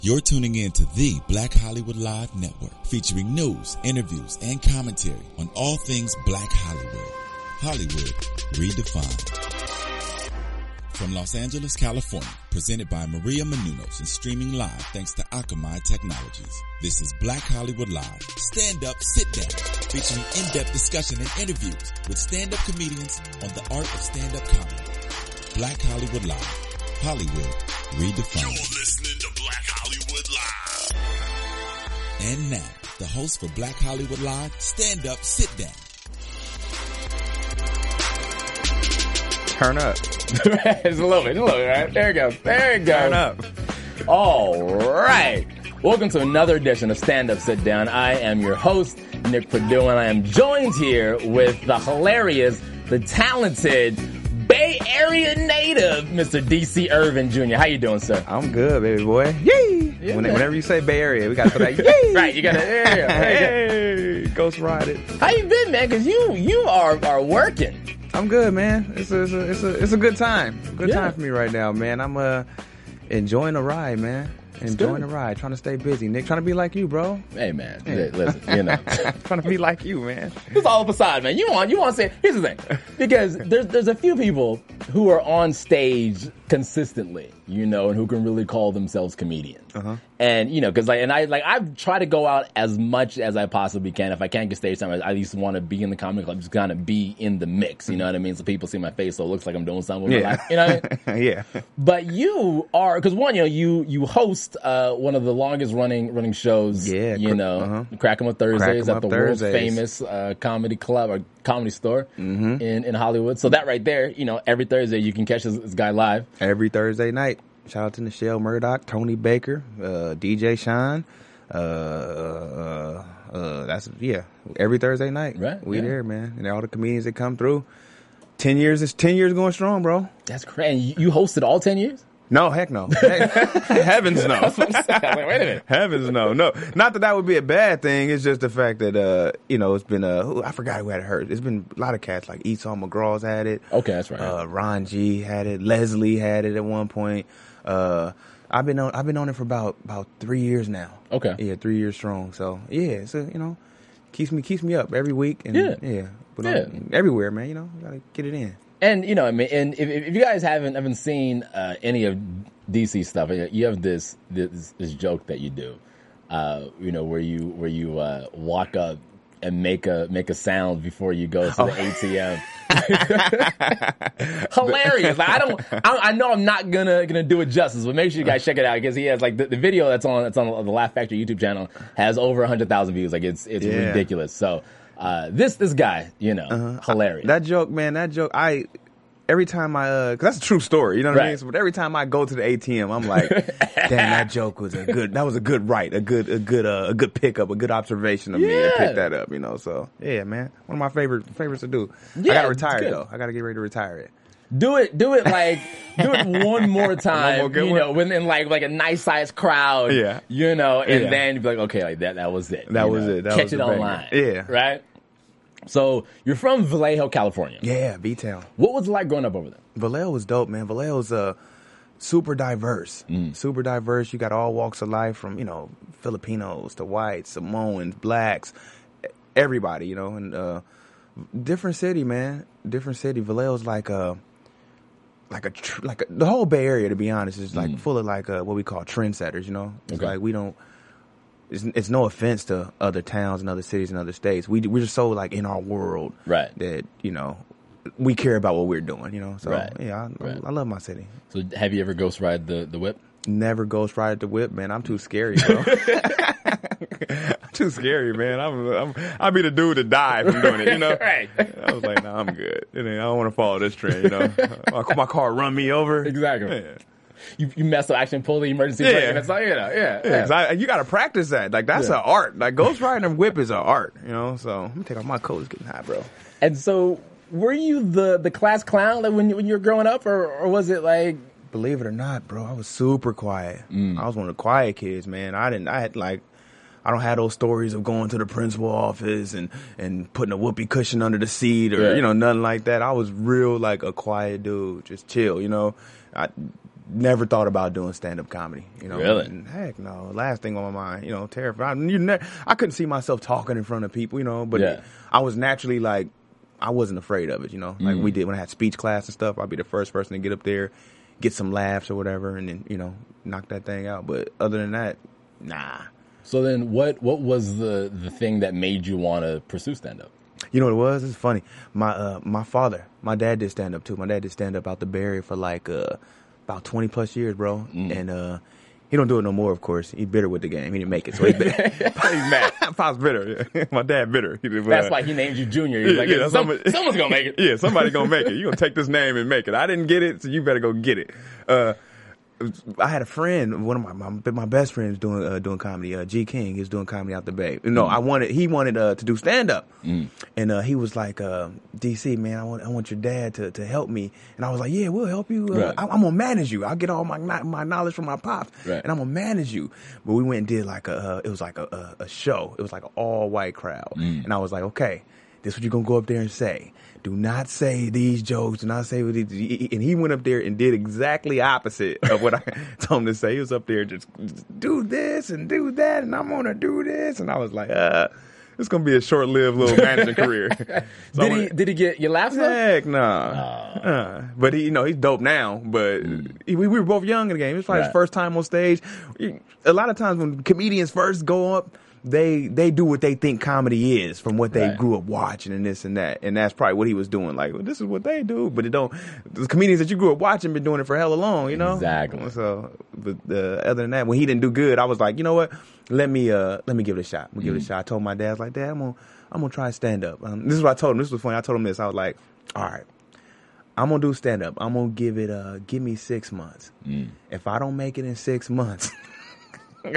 You're tuning in to the Black Hollywood Live Network, featuring news, interviews, and commentary on all things Black Hollywood. Hollywood redefined. From Los Angeles, California, presented by Maria Menounos and streaming live thanks to Akamai Technologies. This is Black Hollywood Live. Stand up, sit down, featuring in-depth discussion and interviews with stand-up comedians on the art of stand-up comedy. Black Hollywood Live. Hollywood redefined. You're listening to Black Hollywood Live. And now, the host for Black Hollywood Live, Stand Up, Sit Down. Turn up. It's a little bit, right? There it goes. Turn up. All right. Welcome to another edition of Stand Up, Sit Down. I am your host, Nick Perdue, and I am joined here with the hilarious, the talented, Bay Area native, Mr. DC Irvin Jr. How you doing, sir? I'm good, baby boy. Yay! Yeah, Whenever you say Bay Area, we got to put that yay! Right, you got to, Hey! Ghost ride it. How you been, man? Because you are working. I'm good, man. It's a good time. Good Yeah. time for me right now, man. I'm enjoying the ride, man. Enjoying the ride. Trying to stay busy, Nick. Trying to be like you, bro. Hey, man. Listen, you know. Trying to be like you, man. It's all facade, man. You want to say, here's the thing. Because there's a few people who are on stage consistently, you know, and who can really call themselves comedians. Uh-huh. And, you know, because I've tried to go out as much as I possibly can. If I can't get stage time, I at least want to be in the comedy club, just kind of be in the mix, you know what I mean? So people see my face, so it looks like I'm doing something with my life, you know what I mean? Yeah. But you are, because one, you know, you host one of the longest running shows, Yeah, you know, Crack 'em Up Thursdays at the world's famous comedy club or comedy store in Hollywood. So that right there, you know, every Thursday you can catch this guy live. Every Thursday night. Shout out to Nichelle Murdoch, Tony Baker, DJ Sean. That's every Thursday night. Right, We yeah. there, man. And all the comedians that come through. 10 years, it's 10 years going strong, bro. That's crazy. You hosted all 10 years? No, heck no. Heavens no. That's what I'm saying. I'm like, wait a minute. Heavens no. No. Not that would be a bad thing. It's just the fact that, you know, it's been, I forgot who had it hurt. It's been a lot of cats like Esau McGraw's had it. Okay, that's right. Ron G had it. Leslie had it at one point. I've been on it for about 3 years now. Okay. Yeah, 3 years strong. So yeah, so you know, keeps me up every week and but everywhere, man. You know, gotta get it in. And, you know, I mean, and if you guys haven't seen any of DC stuff, you have this joke that you do, you know, where you walk up and make a sound before you go to the ATM. Hilarious. Like, I know I'm not gonna do it justice, but make sure you guys check it out because he has like the video that's on the Laugh Factory YouTube channel has over 100,000 views. Like it's ridiculous. So this guy, you know, hilarious. That joke, every time cause that's a true story, you know what I mean? So, but every time I go to the ATM, I'm like, damn, that joke was a good pickup, a good observation of me to pick that up, you know? So yeah, man, one of my favorites to do. Yeah, I gotta retire though. I gotta get ready to retire it. Do it one more time, you know, within like a nice sized crowd, you know, and then you'd be like, okay, like that was it. That was it. Catch it online. Yeah. Right? So you're from Vallejo, California. Yeah, B-Town. What was it like growing up over there? Vallejo was dope, man. Vallejo's super diverse. Super diverse. You got all walks of life from, you know, Filipinos to whites, Samoans, blacks, everybody, you know, and different city, man. Different city. Vallejo's like the whole Bay Area, to be honest, is like full of like what we call trendsetters, you know? It's like we don't it's no offense to other towns and other cities and other states. We're just so like in our world that, you know, we care about what we're doing, you know? So I love my city. So have you ever ghost ride the whip? Never ghost ride the whip, man. I'm too scary, bro. I'm too scary, man. I'll be the dude to die from doing it, you know? Right. I was like, I don't want to follow this trend, you know? My car run me over. Exactly. Yeah. You mess up, actually pull the emergency brake. And it's like, you know, you got to practice that. Like, that's an art. Like, ghost riding a whip is an art, you know? So, let me take off my coat. It's getting hot, bro. And so, were you the class clown like when you were growing up, or was it like... Believe it or not, bro, I was super quiet. I was one of the quiet kids, man. I don't have those stories of going to the principal office and putting a whoopee cushion under the seat or, you know, nothing like that. I was real like a quiet dude, just chill, you know. never thought about doing stand-up comedy. You know, really? And heck no. Last thing on my mind, you know, terrified. I couldn't see myself talking in front of people, you know, but I was naturally like, I wasn't afraid of it, you know. Like we did when I had speech class and stuff, I'd be the first person to get up there, get some laughs or whatever, and then, you know, knock that thing out. But other than that, nah. So then what was the thing that made you want to pursue stand-up? You know what it was? It's funny. My father, my dad did stand-up too. My dad did stand-up out the Bay Area for like about 20 plus years, bro. And he don't do it no more, of course. He's bitter with the game. He didn't make it, so he's mad. Pop's bitter. Yeah. My dad bitter. That's why he named you Junior. He's like, someone's gonna make it. Yeah, somebody's gonna make it. You're gonna take this name and make it. I didn't get it, so you better go get it. I had a friend, one of my best friends doing comedy. G King is doing comedy out the Bay. No, he wanted to do stand up, and he was like, DC man, I want your dad to help me, and I was like, yeah, we'll help you. Right. I'm gonna manage you. I'll get all my knowledge from my pops, right, and I'm gonna manage you. But we went and did like it was like a show. It was like an all white crowd, and I was like, okay, this is what you're gonna go up there and say. Do not say these jokes. Do not say what these. And he went up there and did exactly opposite of what I told him to say. He was up there just do this and do that, and I'm gonna do this. And I was like, it's gonna be a short-lived little managing career. So did he get your laughs? Heck no. Nah. But he, you know, he's dope now. But we were both young in the game. It was probably his first time on stage. A lot of times when comedians first go up, they do what they think comedy is from what they grew up watching and this and that. And that's probably what he was doing. Like, well, this is what they do. But the comedians that you grew up watching been doing it for hella long, you know? Exactly. So, but other than that, when he didn't do good, I was like, you know what? Let me give it a shot. Give it a shot. I told my dad, I was like, Dad, I'm gonna try stand up. This is what I told him. This was funny. I told him this. I was like, all right, I'm gonna do stand up. I'm gonna give me 6 months. If I don't make it in 6 months, I'm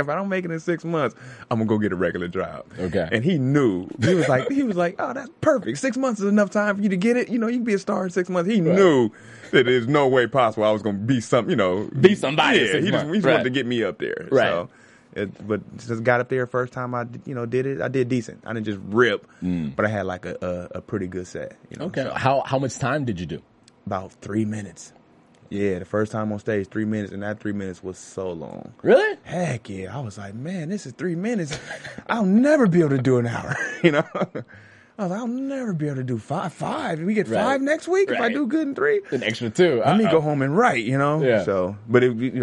gonna go get a regular job. Okay. And he knew. He was like, oh, that's perfect. 6 months is enough time for you to get it. You know, you can be a star in 6 months. He knew that there's no way possible I was gonna be somebody. Yeah, he just wanted to get me up there. Right. So, but just got up there first time I did it. I did decent. I didn't just rip, but I had like a pretty good set. You know. Okay. So. How much time did you do? About 3 minutes. Yeah, the first time on stage, 3 minutes, and that 3 minutes was so long. Really? Heck yeah. I was like, man, this is 3 minutes. I'll never be able to do an hour, you know? I was like, I'll never be able to do five. We get 5 next week if I do good in 3. An extra 2. Let me go home and write, you know? Yeah. So, but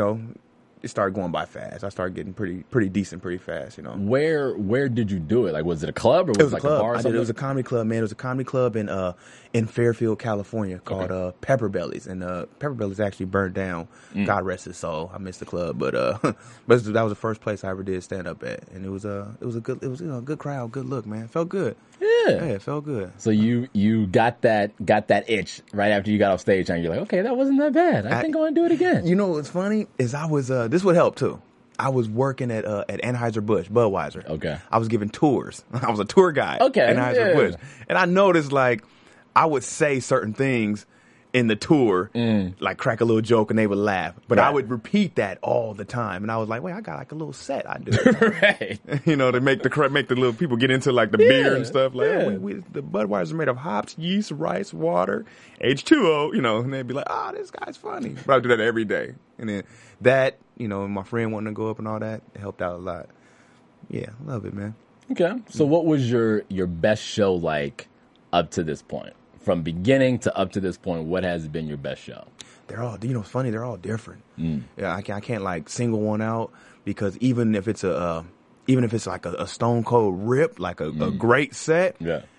it started going by fast. I started getting pretty decent pretty fast, you know. Where did you do it? Like, was it a club or was it like a bar or something? It was a comedy club, man. It was a comedy club in Fairfield, California called Pepper Bellies. And Pepper Bellies actually burned down. God rest his soul. I missed the club, but that was the first place I ever did stand up at. And it was a good crowd, good look, man. Felt good. Yeah, it felt good. So you got that itch right after you got off stage, and you're like, okay, that wasn't that bad. I think I want to do it again. You know what's funny is I was this would help too. I was working at Anheuser-Busch, Budweiser. Okay. I was giving tours. I was a tour guide. Okay. At Anheuser-Busch. And I noticed like I would say certain things in the tour, like crack a little joke and they would laugh. But I would repeat that all the time. And I was like, wait, I got like a little set I do. Right. You know, to make the little people get into like the beer and stuff. Like, the Budweiser made of hops, yeast, rice, water, H2O, you know, and they'd be like, this guy's funny. But I would do that every day. And then that, you know, my friend wanting to go up and all that, it helped out a lot. Yeah, love it, man. Okay. So what was your best show like up to this point? From beginning to up to this point, what has been your best show? They're all, it's funny, they're all different. Yeah, I can't like single one out because even if it's like a stone cold rip, like a great set,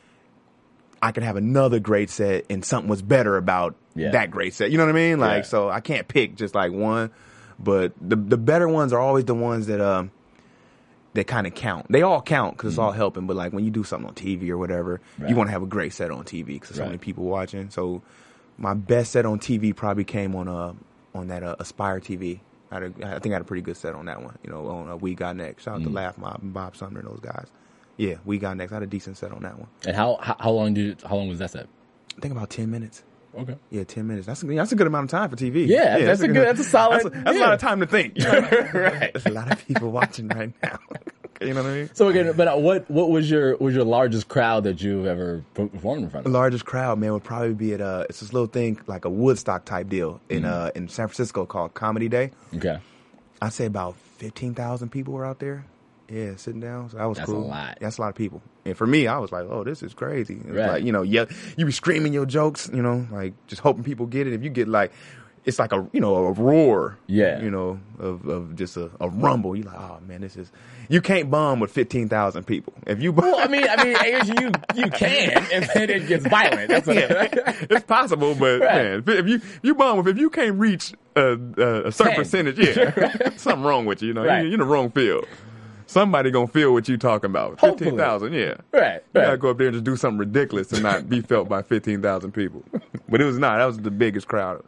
I can have another great set and something was better about that great set. You know what I mean? Like, so I can't pick just like one, but the better ones are always the ones that they kind of count. They all count because it's all helping. But like when you do something on TV or whatever, you want to have a great set on TV because there's so many people watching. So my best set on TV probably came on that Aspire TV. I think I had a pretty good set on that one. You know, on We Got Next. Shout out to Laugh Mob and Bob Sumner and those guys. Yeah, We Got Next. I had a decent set on that one. And how long was that set? I think about 10 minutes. Okay. Yeah, 10 minutes. That's a good amount of time for TV. Yeah, that's a solid. That's a lot of time to think. Right. There's a lot of people watching right now. You know what I mean? So again, but what was your largest crowd that you've ever performed in front of? The largest crowd, man, would probably be at it's this little thing like a Woodstock type deal in San Francisco called Comedy Day. Okay. I'd say about 15,000 people were out there. Yeah, sitting down. So that was cool. That's a lot. That's a lot of people. And for me, I was like, oh, this is crazy. It's right. like, you be screaming your jokes, like just hoping people get it. If you get like, it's like a roar. Yeah. Of just a rumble. You're like, oh man, you can't bomb with 15,000 people. If you bomb. Well, I mean, you can if it gets violent. That's what it's possible, but right. Man, if you bomb if you can't reach a certain 10. percentage, something wrong with you. Right. You're in the wrong field. Somebody gonna feel what you talking about. 15,000, yeah. Right. You gotta go up there and just do something ridiculous and not be felt by 15,000 people. But it was not. That was the biggest crowd.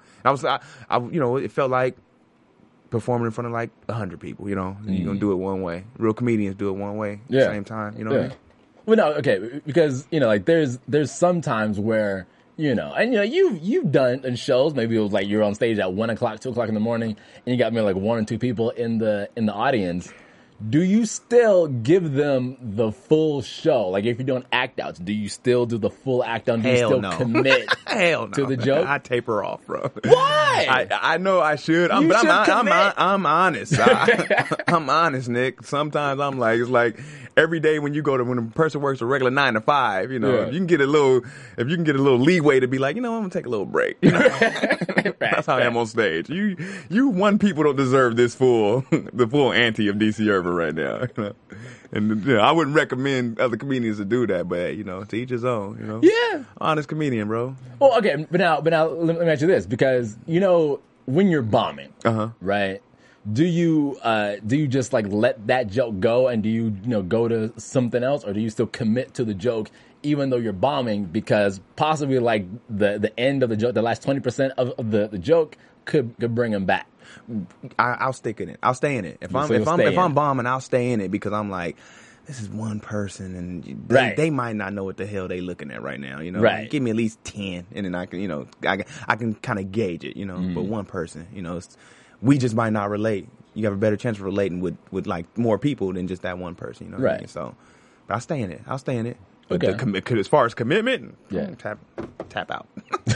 It felt like performing in front of like 100 people. You're gonna do it one way. Real comedians do it one way at the same time. You know what I mean? Well, no, okay, because there's some times where. You've done shows. Maybe it was like you're on stage at 1 o'clock, 2 o'clock in the morning, and you got maybe like 1 or 2 people in the audience. Do you still give them the full show? Like if you're doing act outs, do you still do the full act out? Do you still commit Hell no, to the joke? I taper off, bro. Why? I know I should. I'm honest. I'm honest, Nick. Sometimes I'm like, it's like every day when a person works a regular 9 to 5, if you can get a little leeway to be like, I'm gonna take a little break. That's how I am on stage. You one people don't deserve the full ante of DC Urban right now. And I wouldn't recommend other comedians to do that, but to each his own. Yeah, honest comedian, bro. Well, okay, but now let me ask you this, because when you're bombing, right? Do you just like let that joke go, and do you go to something else, or do you still commit to the joke even though you're bombing, because possibly like the end of the joke, the last 20% of the joke could bring him back? I'll stick in it. I'll stay in it. If I'm bombing, I'll stay in it, because I'm like, this is one person, and they might not know what the hell they looking at right now. Right. Give me at least 10, and then I can I can kind of gauge it. But one person, we just might not relate. You have a better chance of relating with like more people than just that one person. What I mean? So, but I'll stay in it. But as far as commitment, tap out.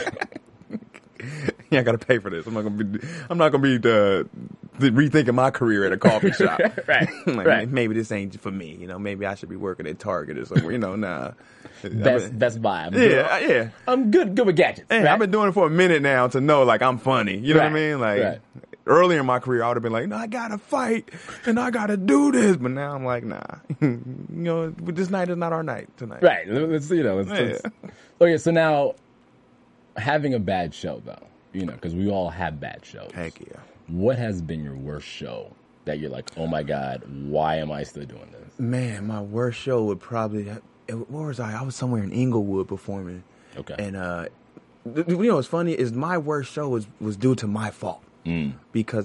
Yeah, I got to pay for this. I'm not gonna be rethinking my career at a coffee shop. Right. Maybe this ain't for me. Maybe I should be working at Target or somewhere. Nah. Best Buy. Yeah. I'm good with gadgets. Right? I've been doing it for a minute now to know like I'm funny. You know what I mean? Like earlier in my career, I would have been like, no, I gotta fight and I gotta do this. But now I'm like, nah. This night is not our night tonight. Right. Let's. Okay. So now, having a bad show though, because we all have bad shows. Heck yeah. What has been your worst show that you're like, oh my God, why am I still doing this? Man, my worst show would probably, where was I? I was somewhere in Inglewood performing. Okay. And, what's funny is my worst show was due to my fault. Because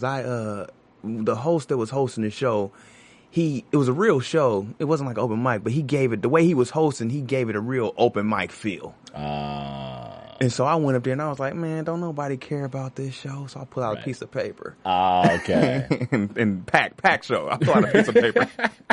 the host that was hosting the show, it was a real show. It wasn't like open mic, but the way he was hosting, he gave it a real open mic feel. And so I went up there and I was like, man, don't nobody care about this show. So I pulled out a piece of paper. Okay. and pack show. I pulled out a piece of paper.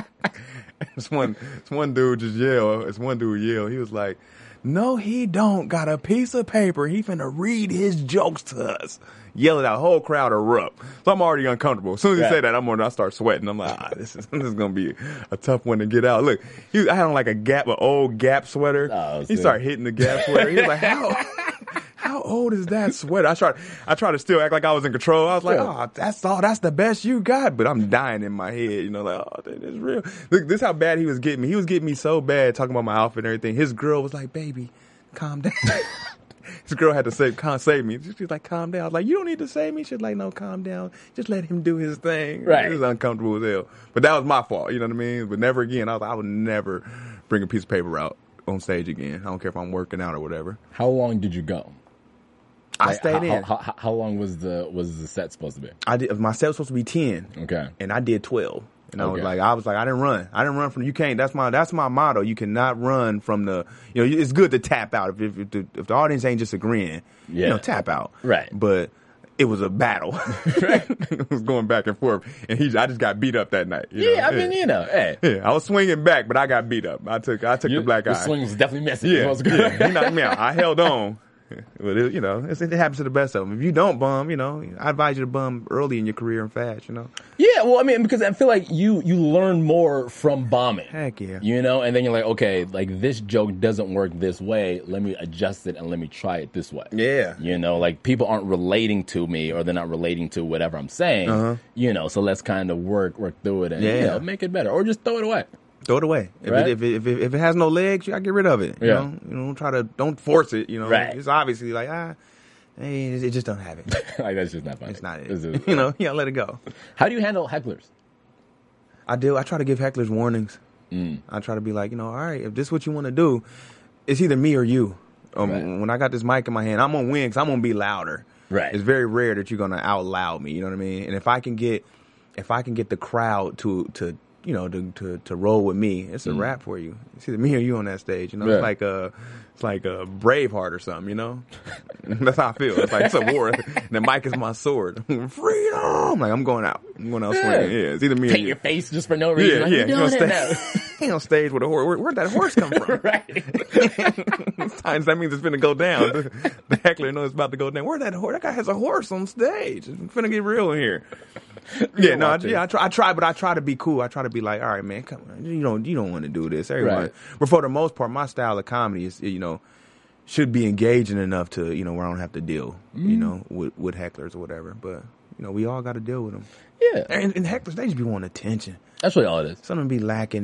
This one dude just yelled. This one dude yelled. He was like, no, he don't got a piece of paper. He finna read his jokes to us. Yell it out. Whole crowd erupt. So I'm already uncomfortable. As soon as he said that, I start sweating. I'm like, this is gonna be a tough one to get out. Look, I had on like an old Gap sweater. He started hitting the Gap sweater. He was like, how old is that sweater? I tried to still act like I was in control. I was like, that's the best you got. But I'm dying in my head, like, oh, this is real. Look, this is how bad he was getting me. He was getting me so bad talking about my outfit and everything. His girl was like, baby, calm down. His girl had to save me. She was like, calm down. I was like, you don't need to save me. She was like, no, calm down. Just let him do his thing. Right. It was uncomfortable as hell. But that was my fault. You know what I mean? But never again. I was like, I would never bring a piece of paper out on stage again. I don't care if I'm working out or whatever. How long did you go? I stayed in. How long was the set supposed to be? My set was supposed to be 10. Okay. And I did 12. And I was like, I didn't run. I didn't run from, you can't, that's my motto. You cannot run from it's good to tap out. If the audience ain't just agreeing, tap out. Right. But it was a battle. It was going back and forth, and I just got beat up that night. I mean, hey. Yeah, I was swinging back, but I got beat up. I took the black eye. The swing was definitely missing. Yeah, he knocked me out. I held on. But it happens to the best of them. If you don't bum, I advise you to bum early in your career and fast, Yeah, well, I mean, because I feel like you learn more from bombing. Heck yeah. And then you're like, okay, like this joke doesn't work this way. Let me adjust it and let me try it this way. Yeah. Like people aren't relating to me or they're not relating to whatever I'm saying. So let's kind of work through it and make it better or just throw it away. Throw it away. If it has no legs, you gotta get rid of it. You know, don't force it. Right. It's obviously like it just don't have it. Like that's just not funny. It's not it. You gotta let it go. How do you handle hecklers? I try to give hecklers warnings. I try to be like, all right, if this is what you want to do, it's either me or you. When I got this mic in my hand, I'm gonna win because I'm gonna be louder. Right. It's very rare that you're gonna out loud me. You know what I mean? And if I can get the crowd to roll with me, it's a wrap for you. It's either me or you on that stage. It's like a Braveheart or something. That's how I feel. It's like it's a war. And the mic is my sword. Freedom. Like I'm going out. I'm going out swinging. Yeah, it's either me or you. Paint your face just for no reason. Yeah, He on stage with a horse. Where'd that horse come from? Right. Sometimes that means it's finna go down. The heckler knows it's about to go down. Where'd that horse? That guy has a horse on stage. It's finna get real in here. I try, but I try to be cool. I try to be like, all right, man, come on. You don't want to do this. Everyone. Right. But for the most part, my style of comedy is, should be engaging enough to, where I don't have to deal, with hecklers or whatever. But, we all got to deal with them. Yeah. And hecklers, they just be wanting attention. That's really all it is. Some of them be lacking,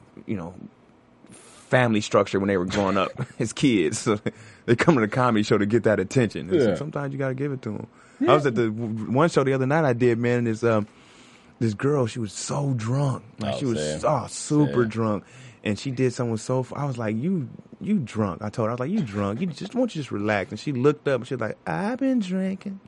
family structure when they were growing up as kids. So they come to the comedy show to get that attention. And sometimes you got to give it to them. Yeah. I was at the one show the other night I did, man, and this girl, she was so drunk. Like she was super drunk. And she did something I was like, you drunk. I told her, I was like, you drunk. Why don't you just relax? And she looked up and she was like, I've been drinking.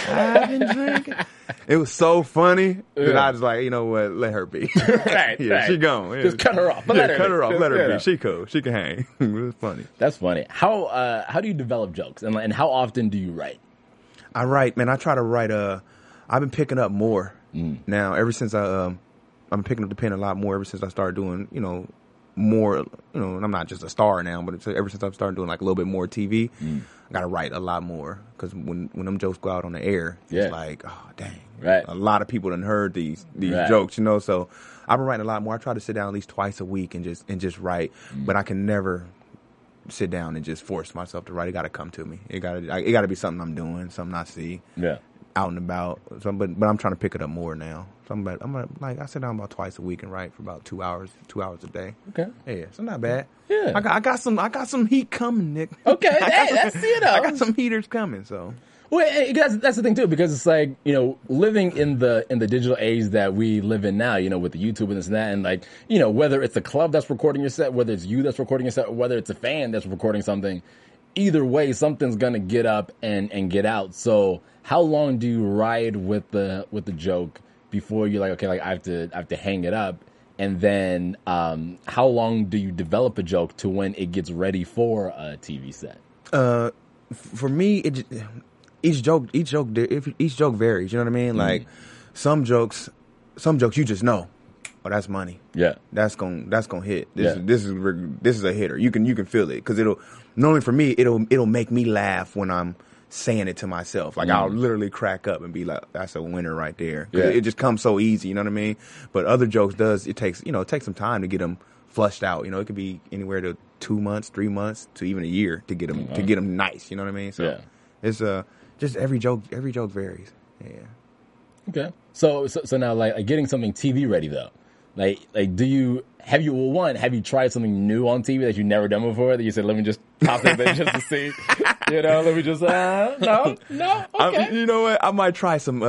It was so funny that I was like, you know what, let her be. Right. She gone. Just cut her off. Let her be. She cool. She can hang. It was funny. That's funny. How do you develop jokes? And how often do you write? I write, man. I try to write. I've been picking up more now. Ever since I've been picking up the pen a lot more. Ever since I started doing, more. And I'm not just a star now, but ever since I've started doing like a little bit more TV, I gotta write a lot more because when them jokes go out on the air, it's like, oh dang, right. A lot of people done heard these jokes, So I've been writing a lot more. I try to sit down at least twice a week and just write, but I can never sit down and just force myself to write. It got to come to me. It got to be something I'm doing, something I see out and about. So, but I'm trying to pick it up more now. So I sit down about twice a week and write for about 2 hours a day. Okay. Yeah, so not bad. Yeah. I got some heat coming, Nick. Okay, that's it. I got some heaters coming, so. Well, that's the thing too, because it's like, living in the digital age that we live in now, with the YouTube and this and that, and like, whether it's a club that's recording your set, whether it's you that's recording your set, or whether it's a fan that's recording something, either way, something's gonna get up and get out. So how long do you ride with the joke before you're like, okay, like I have to hang it up? And then how long do you develop a joke to when it gets ready for a TV set? For me, each joke varies. You know what I mean? Like some jokes you just know, oh, that's money. Yeah, that's gonna hit. This is a hitter. You can feel it because normally for me it'll make me laugh when I'm saying it to myself. Like I'll literally crack up and be like, that's a winner right there. Yeah. It just comes so easy. You know what I mean? But other jokes it takes some time to get them flushed out. It could be anywhere to 2 months, 3 months to even a year to get them nice. You know what I mean? So it's just every joke varies. Yeah. Okay. So now like getting something TV ready though, like have you tried something new on TV that you've never done before that you said, let me just pop it in just to see, let me just no okay. You know what? I might try some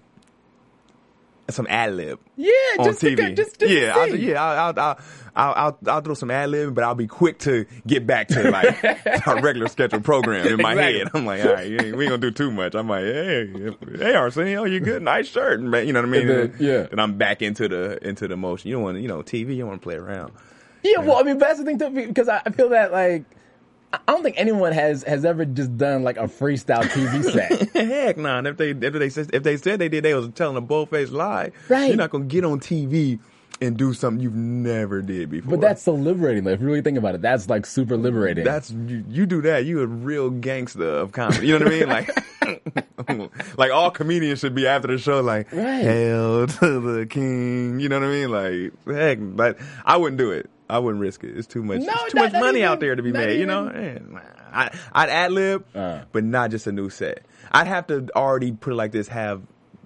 ad lib. Yeah, on just TV. To I'll throw some ad lib, but I'll be quick to get back to like our regular scheduled program in my head. I'm like, all right, we ain't gonna do too much. I'm like, hey, Arsenio, you good? Nice shirt, you know what I mean? Then I'm back into the motion. You don't want TV. You don't want to play around. Yeah, well, I mean, but that's the thing too, because I feel that like I don't think anyone has ever just done like a freestyle TV set. Heck, nah. And if they said they did, they was telling a bull-faced lie. Right. You're not gonna get on TV and do something you've never did before. But that's so liberating. Like, if you really think about it, that's like super liberating. That's you do that, you a real gangster of comedy. You know what I mean? Like all comedians should be after the show. Like, hail to the king. You know what I mean? Like, heck, but I wouldn't do it. I wouldn't risk it. It's too much. It's too much money out there to be made. You know, I'd ad lib, but not just a new set. I'd have to already put it like this: have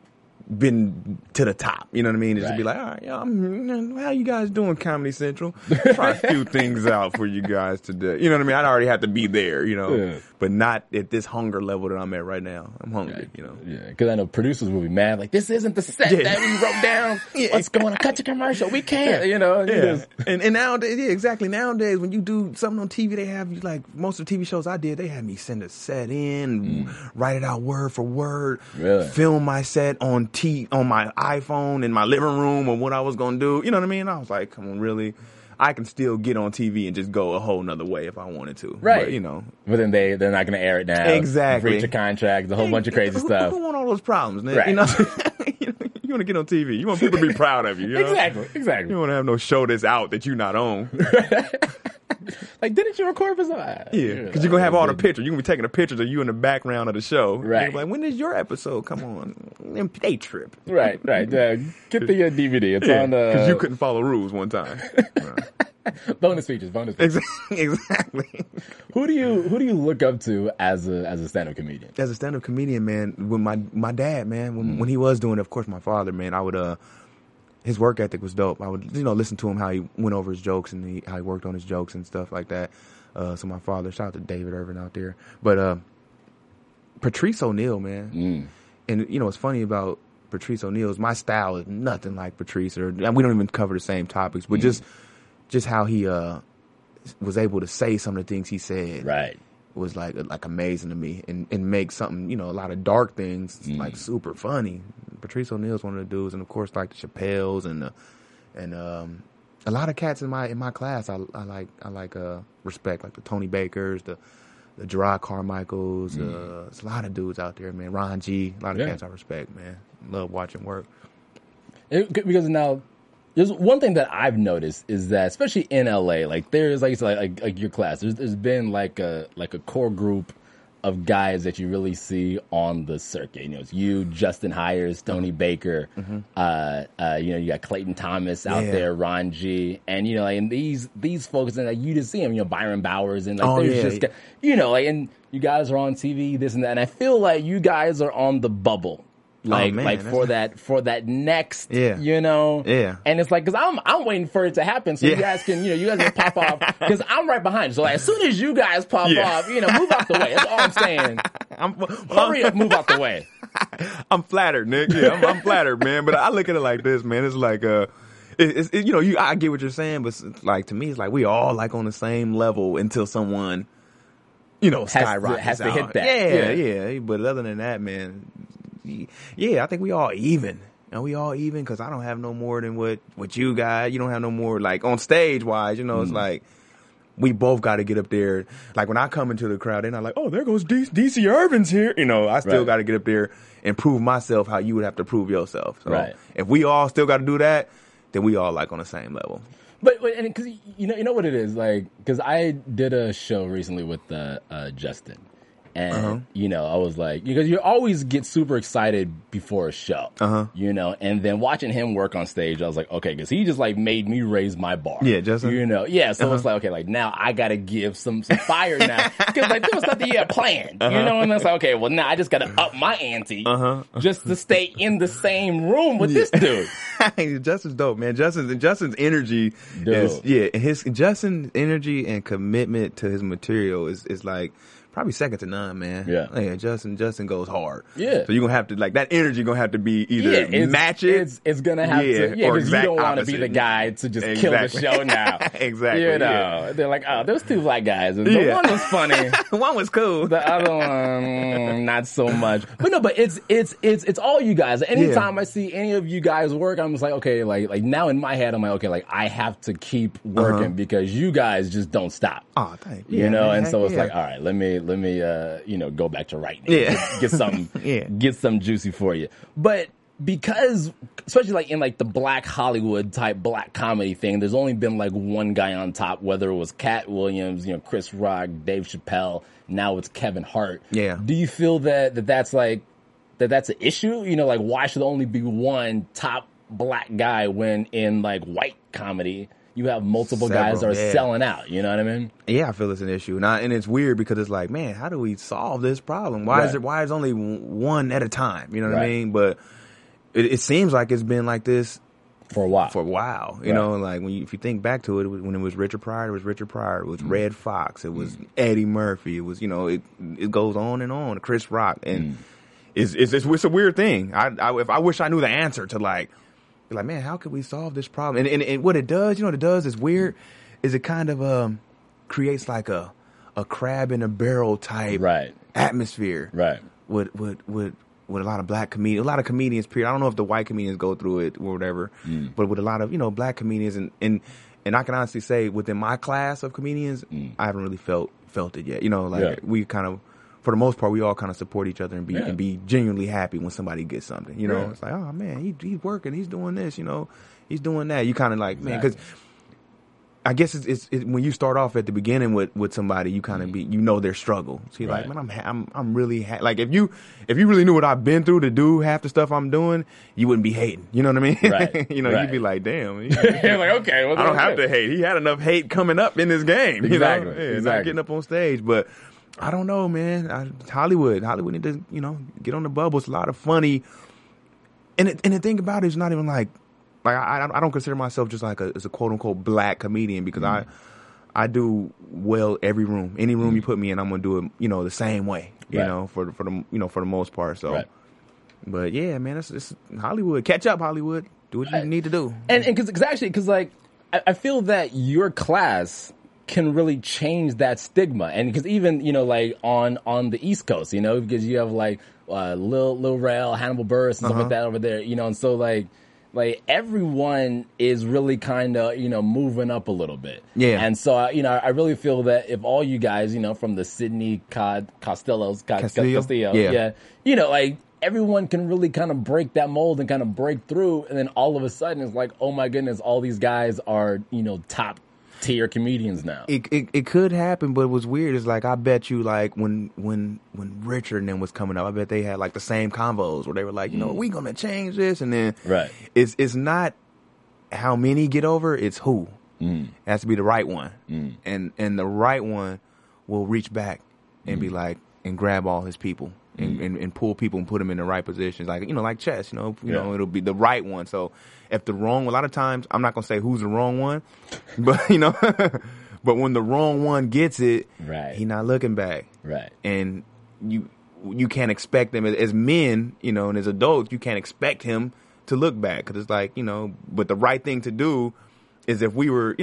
been to the top, you know what I mean? Just to be like, all right, how you guys doing, Comedy Central? Try a few things out for you guys today. You know what I mean? I'd already have to be there, you know, but not at this hunger level that I'm at right now. I'm hungry, you know. Yeah, because I know producers will be mad, like, this isn't the set that we wrote down. What's going on? Cut to commercial. We can't, you know. And nowadays, exactly. Nowadays, when you do something on TV, they have you, like, most of the TV shows I did, they had me send a set in, write it out word for word, film my set on my iPhone in my living room or what I was going to do. You know what I mean? I was like, come on, really? I can still get on TV and just go a whole nother way if I wanted to. Right. But, you know. But then they're not going to air it now. Exactly. Breach of contract, a whole bunch of crazy stuff. Who want all those problems, man? Right. You know? You want to get on TV. You want people to be proud of you. You know? Exactly. You don't want to have no show that's out that you're not on. Like, didn't you record for something? Yeah, because you're going to have all the pictures. You're going to be taking the pictures of you in the background of the show. Right. Like, when is your episode? Come on. They trip. Right. Get the DVD. It's on the... Because you couldn't follow rules one time. Bonus features. Exactly. Who do you look up to as a stand-up comedian? As a stand-up comedian, man, when my dad, man, when he was doing it, of course, my father, man, I would... his work ethic was dope. I would, listen to him, how he went over his jokes and how he worked on his jokes and stuff like that. So my father, shout out to David Irvin out there. But Patrice O'Neal, man. And, what's funny about Patrice O'Neal is my style is nothing like Patrice. And we don't even cover the same topics. But just how he was able to say some of the things he said. Right. Was like amazing to me and make something, a lot of dark things like super funny. Patrice O'Neal's one of the dudes, and of course like the Chappelles and a lot of cats in my class I like respect, like the Tony Bakers, the Gerard Carmichaels, there's a lot of dudes out there, man. Ron G, a lot of cats I respect, man. Love watching work. Because now there's one thing that I've noticed is that, especially in LA, like there's like your class, there's been like a core group of guys that you really see on the circuit. It's you, Justin Hires, Tony Baker, you got Clayton Thomas out there, Ron G, and and these folks, and you just see them, Byron Bowers, and and you guys are on TV, this and that, and I feel like you guys are on the bubble. For that next, and it's like, because I'm waiting for it to happen, so you guys can pop off, because I'm right behind you. So like, as soon as you guys pop off, move out the way. That's all I'm saying. Hurry up, move out the way. I'm flattered, Nick. Yeah, I'm flattered, man. But I look at it like this, man. It's like I get what you're saying, but like to me, it's like we all like on the same level until someone skyrockets has to hit that. Yeah. But other than that, man. Yeah, I think we all even. And we all even because I don't have no more than what you got. You don't have no more, like, on stage wise, it's like we both got to get up there. Like, when I come into the crowd, they're not like, oh, there goes DC Irvin's here. I still got to get up there and prove myself how you would have to prove yourself. So if we all still got to do that, then we all, like, on the same level. But because you know what it is, like, because I did a show recently with Justin. And, I was like, because you always get super excited before a show, and then watching him work on stage, I was like, okay, because he just like made me raise my bar. Yeah, Justin. So it's like, okay, like now I got to give some fire now. Because like there was something you had planned, and it's like, okay, well now I just got to up my ante just to stay in the same room with this dude. Justin's dope, man. Justin's energy Justin's energy and commitment to his material is like, Probably second to none, man. Yeah. Justin goes hard. Yeah. So you're going to have to, like, that energy going to have to be either match it. It's going to have to, because you don't want to be the guy to just kill the show now. Exactly. You know, they're like, oh, those two black guys. The one was funny. One was cool. The other one, not so much. But no, but it's all you guys. Anytime I see any of you guys work, I'm just like, okay, like now in my head, I'm like, okay, like I have to keep working because you guys just don't stop. Oh, thank you. You know, and so it's like, all right, let me go back to writing. Get some get some juicy for you. But because, especially like in like the Black Hollywood type black comedy thing, there's only been like one guy on top, whether it was Cat Williams, Chris Rock, Dave Chappelle, now it's Kevin Hart. Yeah. Do you feel that's like, that's an issue? Like why should there only be one top black guy when in like white comedy you have multiple guys that are selling out? You know what I mean? Yeah, I feel it's an issue. And it's weird because it's like, man, how do we solve this problem? Why is only one at a time? You know what I mean? But it seems like it's been like this for a while. You know, like if you think back to it, when it was Richard Pryor, it was Richard Pryor. It was Red Fox. It was Eddie Murphy. It was, it goes on and on. Chris Rock. And it's a weird thing. I wish I knew the answer to like man, how could we solve this problem? And what it does, what it does is weird, is it kind of creates like a crab in a barrel type atmosphere. Right. With a lot of black comedians, a lot of comedians, period. I don't know if the white comedians go through it or whatever, but with a lot of, black comedians and I can honestly say within my class of comedians, I haven't really felt it yet. We kind of, for the most part, we all kind of support each other and be genuinely happy when somebody gets something. It's like, oh man, he's working, he's doing this, he's doing that. You kind of like, man, because I guess it's when you start off at the beginning with somebody, you kind of their struggle. So you're like, man, I'm really like if you really knew what I've been through to do half the stuff I'm doing, you wouldn't be hating. You know what I mean? Right. You'd be like, damn. You're like, okay, well, I don't have to hate. He had enough hate coming up in this game. Exactly. Not getting up on stage, but. I don't know, man. Hollywood need to, get on the bubble. It's a lot of funny. And the thing about it is not even like I don't consider myself just like as a quote unquote black comedian because I do well every room. Any room you put me in, I'm gonna do it, the same way. For the most part. So, but yeah, man, it's Hollywood. Catch up, Hollywood. Do what you need to do. And because like I feel that your class can really change that stigma. And because even, like on the East Coast, because you have like Lil Rel, Hannibal Buress and stuff like that over there, and so like everyone is really kind of, moving up a little bit. Yeah. And so, I really feel that if all you guys, from the Sidney Castillo, like everyone can really kind of break that mold and kind of break through. And then all of a sudden it's like, oh my goodness, all these guys are, top tier comedians now. It could happen, but it was weird. It's like I bet you like when Richard and them was coming up, I bet they had like the same convos where they were like, we gonna change this, and then it's not how many get over, it's who. It has to be the right one, and the right one will reach back and be like and grab all his people. And pull people and put them in the right positions, like chess. It'll be the right one. So if the wrong, a lot of times I'm not gonna say who's the wrong one, but but when the wrong one gets it, he not looking back, and you can't expect them as men, and as adults, you can't expect him to look back because it's like but the right thing to do is if we were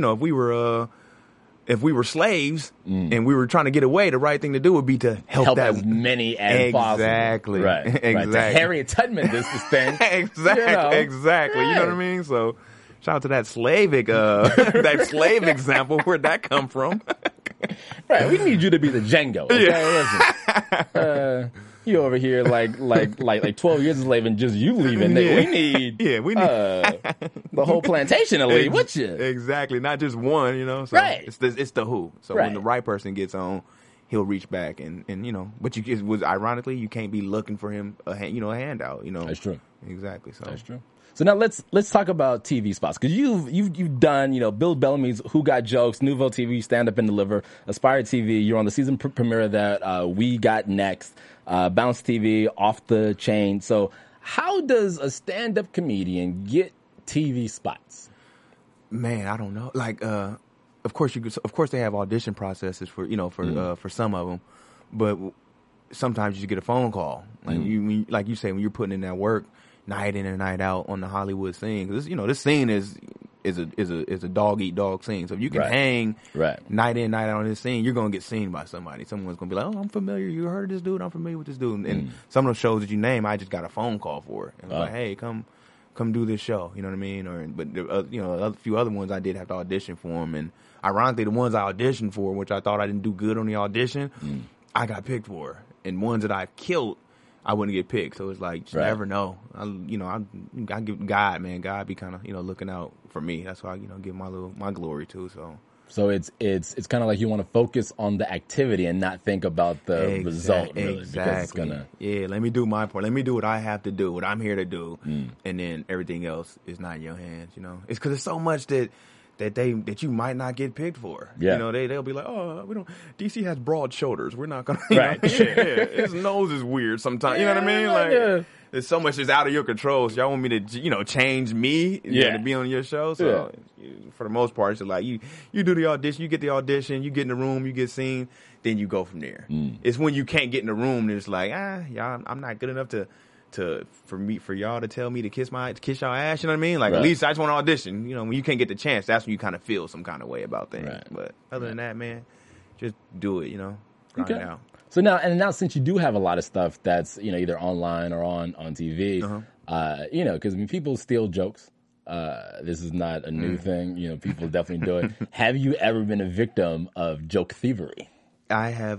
slaves and we were trying to get away, the right thing to do would be to help that as many as possible. Exactly. Exactly. To Harriet Tubman, this thing. Exactly. You know what I mean? So, shout out to that Slavic, that slave example. Where'd that come from? Right. We need you to be the Django. Okay? Listen. You over here like 12 years of slave and just you leaving. We need the whole plantation to leave with you. Exactly, not just one. So it's the who. So when the right person gets on, he'll reach back and But it was ironically you can't be looking for him a handout. That's true. Exactly. So that's true. So now let's talk about TV spots because you've done Bill Bellamy's Who Got Jokes, Nouveau TV, Stand Up and Deliver, Aspire TV. You're on the season premiere of that. We Got Next, Bounce TV, Off the Chain. So how does a stand up comedian get TV spots? Man, I don't know. Like, of course they have audition processes for for some of them, But sometimes you just get a phone call. Like you say, when you're putting in that work, night in and night out on the Hollywood scene. Cause, this scene is a dog eat dog scene. So if you can hang night in, night out on this scene, you're going to get seen by somebody. Someone's going to be like, oh, I'm familiar. You heard of this dude? I'm familiar with this dude. And some of those shows that you name, I just got a phone call for it. And like, hey, come do this show. You know what I mean? But a few other ones I did have to audition for them. And ironically, the ones I auditioned for, which I thought I didn't do good on the audition, I got picked for. And ones that I killed, I wouldn't get picked. So it's like, you never know. I give God, man. God be kind of, looking out for me. That's why I, give my glory too. So it's kind of like you want to focus on the activity and not think about the result. Really, exactly. Because it's let me do my part. Let me do what I have to do, what I'm here to do. And then everything else is not in your hands, It's because there's so much that you might not get picked for. Yeah. They'll be like, oh, DC has broad shoulders. We're not gonna his nose is weird sometimes. You know what I mean? Like there's so much that's out of your control. So y'all want me to, change me to be on your show. So for the most part, it's like you do the audition, you get the audition, you get in the room, you get seen, then you go from there. It's when you can't get in the room and it's like, y'all, I'm not good enough for y'all to tell me to kiss y'all ass, you know what I mean? Like, at least I just want to audition. When you can't get the chance, that's when you kind of feel some kind of way about things. Right. But other than that, man, just do it, grind it out. So now since you do have a lot of stuff that's, either online or on TV, because people steal jokes. This is not a new thing. People definitely do it. Have you ever been a victim of joke thievery? I have,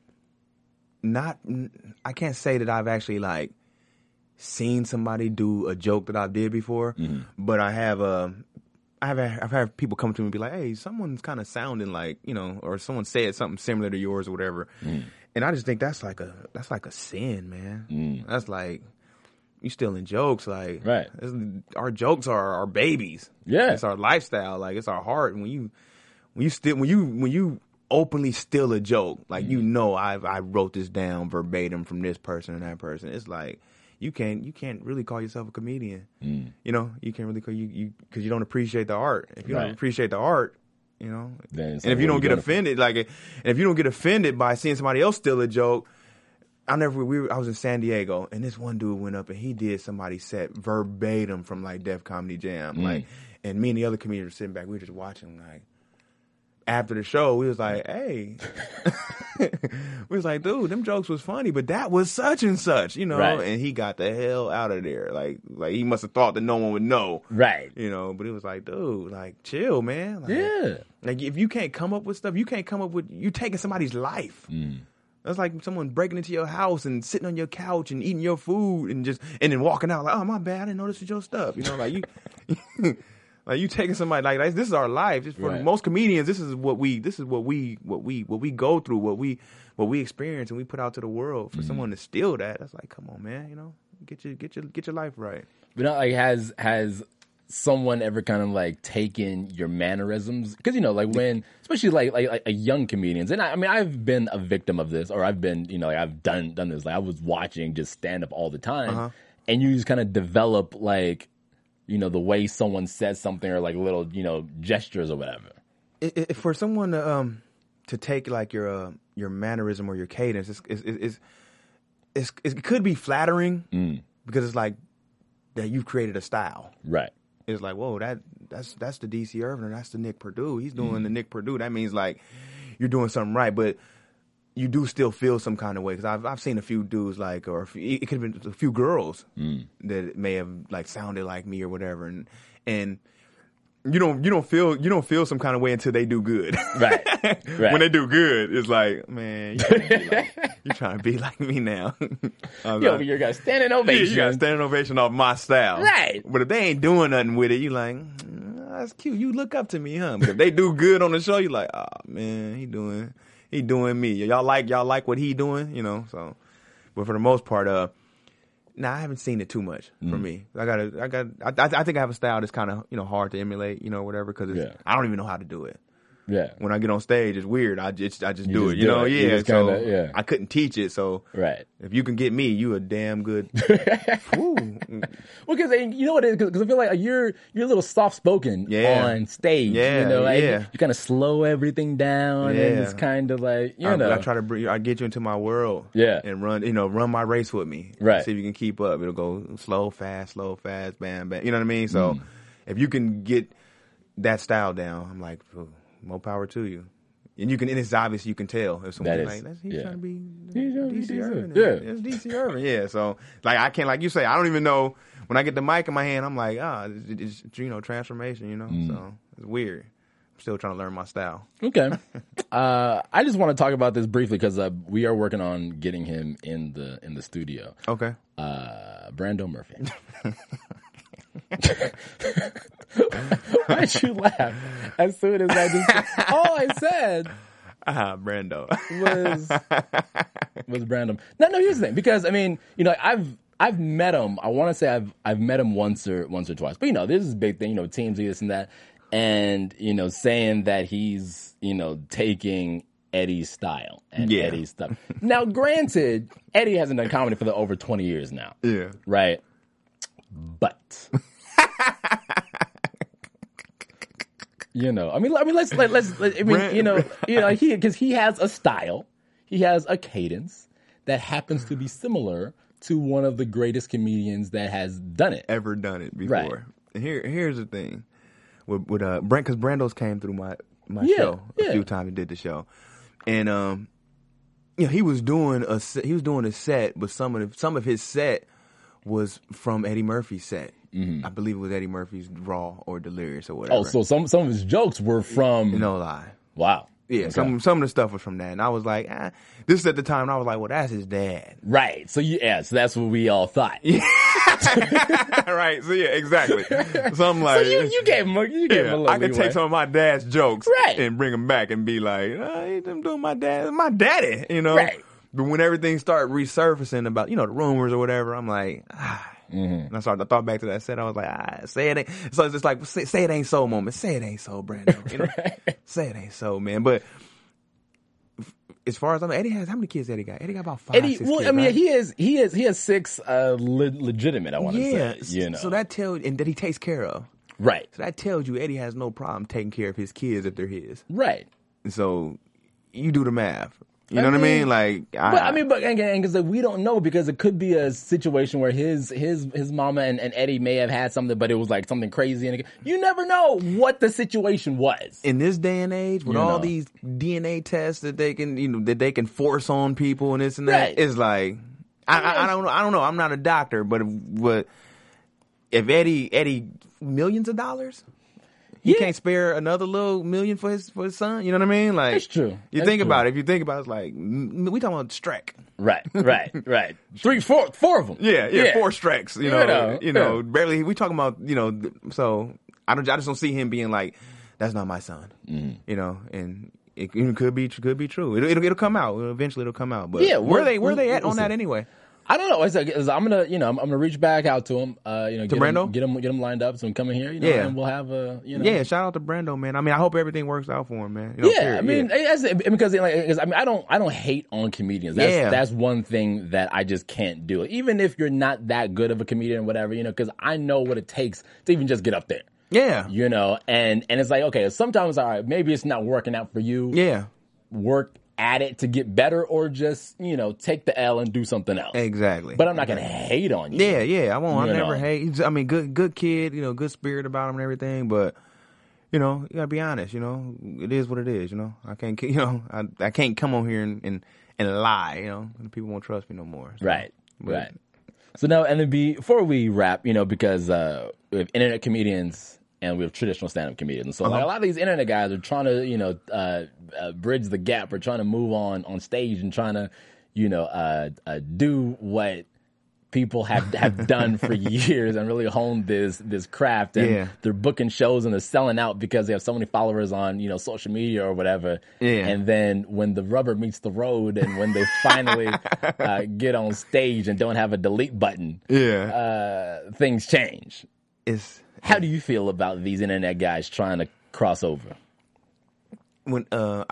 I can't say that I've actually seen somebody do a joke that I did before, but I have I've had people come to me and be like, hey, someone's kind of sounding like, or someone said something similar to yours or whatever. And I just think that's like a sin, man. That's like, you stealing jokes. Like, our jokes are our babies. Yeah. It's our lifestyle. Like, it's our heart. And when you openly steal a joke, like, I wrote this down verbatim from this person and that person. It's like, you can't really call yourself a comedian. You can't really call because you don't appreciate the art. If you don't appreciate the art, and if you don't get offended, and if you don't get offended by seeing somebody else steal a joke, I was in San Diego and this one dude went up and he did somebody's set verbatim from Def Comedy Jam, and me and the other comedians were sitting back, we were just watching after the show, we was like, hey, we was like, dude, them jokes was funny, but that was such and such, and he got the hell out of there. Like he must have thought that no one would know. Right. But it was like, dude, chill, man. If you can't come up with stuff, you're taking somebody's life. That's like someone breaking into your house and sitting on your couch and eating your food and then walking out like, oh, my bad, I didn't know this was your stuff. Like you taking somebody this is our life. Just for most comedians, this is what we go through, what we experience and we put out to the world. For someone to steal that's like, come on, man, get your life right. But has someone ever kind of taken your mannerisms? Because when especially a young comedians, and I've been a victim of this, or I've been I've done this. I was watching just stand up all the time, and you just kind of develop the way someone says something or little, gestures or whatever. For someone to take your mannerism or your cadence, it could be flattering because it's like that you've created a style. Right. It's like, whoa, that's the DC Irvin, or that's the Nick Purdue. He's doing the Nick Purdue. That means you're doing something right, but you do still feel some kind of way, because I've seen a few dudes it could have been a few girls that may have sounded like me or whatever, and you don't feel some kind of way until they do good. Right. When they do good, it's like, man, you're trying to be like me now. You got a standing ovation. You got a standing ovation off my style. Right. But if they ain't doing nothing with it, you like, that's cute. You look up to me, huh? But if they do good on the show, you like, oh man, he doing me. Y'all like what he doing, so. But for the most part, I haven't seen it too much for me. I think I have a style that's kind of, hard to emulate, whatever, because I don't even know how to do it. Yeah. When I get on stage, it's weird. I just do it. You know, yeah. So I couldn't teach it. So if you can get me, you a damn good. Well, because you know what it is? Because I feel like you're a little soft spoken on stage. Yeah, you know, you kind of slow everything down, and it's kind of like I try to I get you into my world. And run my race with me. Right. See if you can keep up. It'll go slow, fast, bam, bam. You know what I mean? So if you can get that style down, I'm like, more power to you. And it's obvious you can tell if someone's like, he's trying to be DC Irvin. It's DC Irvin. Yeah. So I can't, like you say, I don't even know when I get the mic in my hand, I'm like, it's transformation, so it's weird. I'm still trying to learn my style. Okay. I just want to talk about this briefly because we are working on getting him in the studio. Okay. Brando Murphy. Why'd you laugh as soon as I just all I said Brando was Brando. No, here's the thing, because I mean, I've met him. I want to say I've met him once or twice, but this is a big thing. Teams do this and that, and saying that he's taking Eddie's style and Eddie's stuff. Now, granted, Eddie hasn't done comedy for over 20 years now. Yeah. Right. But because he has a style, he has a cadence that happens to be similar to one of the greatest comedians that has ever done it before. Right. And here's the thing with Brent, because Brando's came through my show a few times and did the show, and he was doing a set, but some of his set was from Eddie Murphy's set. I believe it was Eddie Murphy's Raw or Delirious or whatever. Oh, so some of his jokes were from... No lie. Wow. Yeah, okay. Some of the stuff was from that. And I was like, this is at the time, and I was like, well, that's his dad. Right. So so that's what we all thought. Right. So exactly. So I'm like... So you gave him a little I could leeway. take some of my dad's jokes and bring them back and be like, I'm doing my daddy, Right. But when everything started resurfacing about, the rumors or whatever, I'm like, And I thought back to that set. I was like, say it ain't. So it's just like, say it ain't so moment. Say it ain't so, Brando. Right. Say it ain't so, man. But as far as I know, Eddie has, how many kids Eddie got? Eddie got about 5, 6 kids, I mean, right? he has 6 legitimate, I want to say. So that tells, and that he takes care of. Right. So that tells you Eddie has no problem taking care of his kids if they're his. Right. And so you do the math. You know what I mean? Like, but again, because we don't know, because it could be a situation where his mama and Eddie may have had something, but it was like something crazy, and you never know what the situation was. In this day and age, with all these DNA tests that they can force on people and this and that, it's like I don't know. I'm not a doctor, but if Eddie millions of dollars. He can't spare another little million for his son. You know what I mean? Like, that's true. You think about it. If you think about it, it's like, we talking about Shrek. Right. 4 of them. Yeah. 4 Shreks. You know, barely. We talking about, so I just don't see him being like, that's not my son. And it could be true. It'll come out. Eventually it'll come out. But where they at on that anyway? I don't know. I'm gonna reach back out to him. To Brando, get him lined up. So I'm coming here. And we'll have Yeah, shout out to Brando, man. I mean, I hope everything works out for him, man. Because I don't hate on comedians. That's one thing that I just can't do. Even if you're not that good of a comedian or whatever, because I know what it takes to even just get up there. Yeah. And it's like, okay, sometimes, all right, maybe it's not working out for you. Yeah. Work at it to get better, or just, take the L and do something else. Exactly. But I'm not going to hate on you. Yeah. I won't. I never hate. I mean, good kid, good spirit about him and everything, but, you gotta be honest, it is what it is, I can't, I can't come on here and lie, people won't trust me no more. So. Right. So now, and then before we wrap, because we have internet comedians and we have traditional stand-up comedians. So like, a lot of these internet guys are trying to, bridge the gap, or trying to move on stage and trying to, do what people have done for years and really honed this craft. And they're booking shows and they're selling out because they have so many followers on, social media or whatever. Yeah. And then when the rubber meets the road and when they finally get on stage and don't have a delete button, things change. How do you feel about these internet guys trying to cross over? when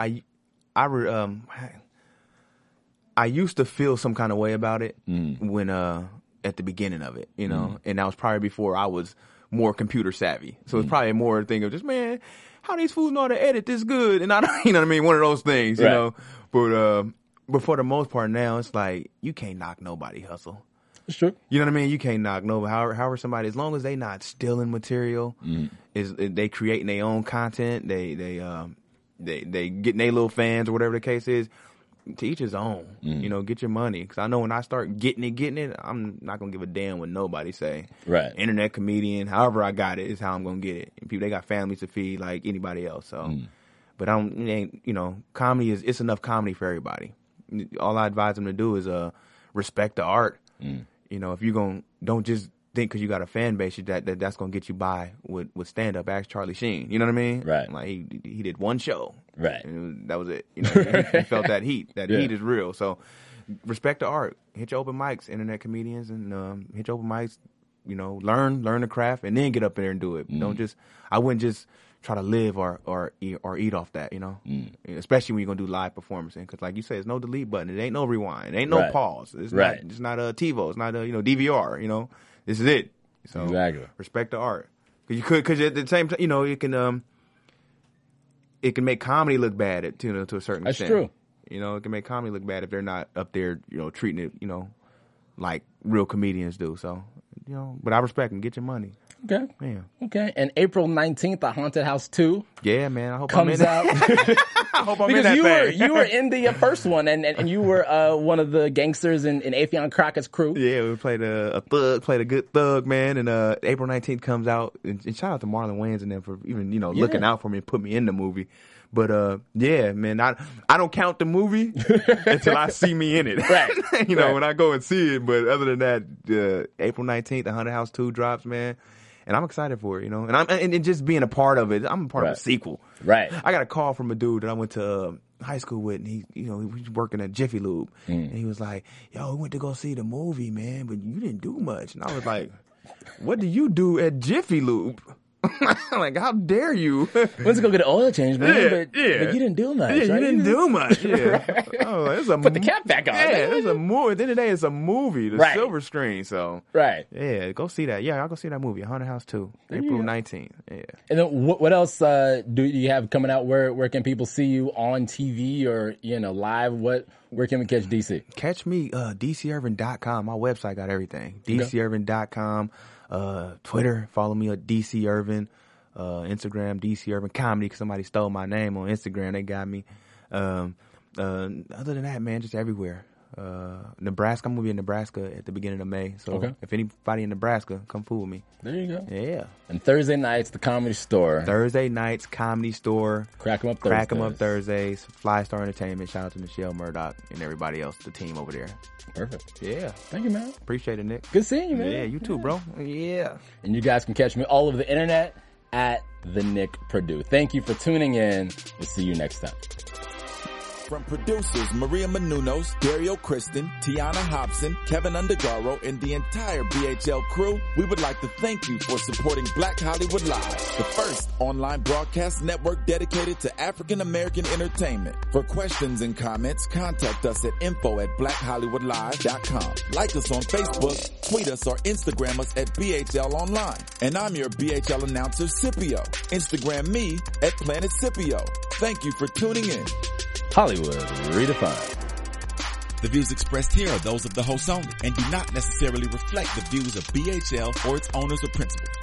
I used to feel some kind of way about it when at the beginning of it, you know, and that was probably before I was more computer savvy. So it's probably more a thing of just, man, how these fools know how to edit this good? And I don't, you know what I mean? One of those things, you know. But for the most part now, it's like you can't knock nobody hustle. It's true. You know what I mean? You can't knock nobody. However somebody, as long as they not stealing material, is they creating their own content, they getting their little fans or whatever the case is. To each his own. You know, get your money. Because I know when I start getting it, I'm not going to give a damn what nobody say. Right. Internet comedian, however I got it is how I'm going to get it. And people, they got families to feed like anybody else. So, but you know, comedy it's enough comedy for everybody. All I advise them to do is respect the art. You know, if you're don't just think because you got a fan base that's going to get you by with stand up. Ask Charlie Sheen. You know what I mean? Right. Like he did one show. Right. And that was it. You know, he felt that heat. That heat is real. So respect the art. Hit your open mics, internet comedians, and hit your open mics. You know, learn the craft, and then get up there and do it. I wouldn't just try to live or eat off that. You know, especially when you're gonna do live performance. Because like you said, there's no delete button. It ain't no rewind. It ain't no pause. It's not a TiVo. It's not a DVR. You know, this is it. So respect the art. Because at the same time, you know, it can make comedy look bad to a certain extent. That's true. You know, it can make comedy look bad if they're not up there, you know, treating it, you know, like real comedians do. So, you know, but I respect them. Get your money. Okay. Yeah. Okay. And April 19th, The Haunted House 2. Yeah, man. I hope comes out. I hope I'm in that thing. You were in the first one, and you were one of the gangsters in Affion Crockett's crew. Yeah, we played a good thug, man. And April 19th comes out. And shout out to Marlon Wayans and them for even, you know, looking out for me and put me in the movie. But yeah, man, I don't count the movie until I see me in it. Right. You know, when I go and see it. But other than that, April 19th, The Haunted House 2 drops, man. And I'm excited for it, you know. And just being a part of it, I'm a part of the sequel. Right. I got a call from a dude that I went to high school with, and he was working at Jiffy Lube. And he was like, yo, we went to go see the movie, man, but you didn't do much. And I was like, what do you do at Jiffy Lube? Like, how dare you? Went to go get an oil change, man, but you didn't do much. Yeah, right? you didn't do much. Yeah. Right. Put the cap back on. Yeah, it's a movie. At the end of the day, it's a movie, the silver screen. So, yeah, go see that. Yeah, I'll go see that movie, Haunted House 2, April 19th. Yeah. And then what else do you have coming out? Where can people see you on TV or, you know, live? Where can we catch DC? Catch me, DCUrban.com. My website got everything. DCUrban.com. Twitter, follow me at DC Urban. Instagram, DC Urban Comedy, because somebody stole my name on Instagram. They got me. Other than that, man, just everywhere. Nebraska, I'm going to be in Nebraska at the beginning of May. So if anybody in Nebraska, come fool with me. There you go. Yeah. And Thursday nights, the Comedy Store. Thursday nights, Comedy Store. Crack 'em Up Thursdays. Fly Star Entertainment. Shout out to Michelle Murdoch and everybody else, the team over there. Perfect. Yeah. Thank you, man. Appreciate it, Nick. Good seeing you, man. Yeah, you too, bro. Yeah. And you guys can catch me all over the internet at The Nick Purdue. Thank you for tuning in. We'll see you next time. From producers Maria Menounos, Dario Kristen, Tiana Hobson, Kevin Undergaro, and the entire BHL crew, we would like to thank you for supporting Black Hollywood Live, the first online broadcast network dedicated to African American entertainment. For questions and comments, contact us at info@blackhollywoodlive.com. Like us on Facebook, tweet us, or Instagram us at BHL Online. And I'm your BHL announcer, Scipio. Instagram me at Planet Scipio. Thank you for tuning in. Hollywood Redefined. The views expressed here are those of the host only and do not necessarily reflect the views of BHL or its owners or principals.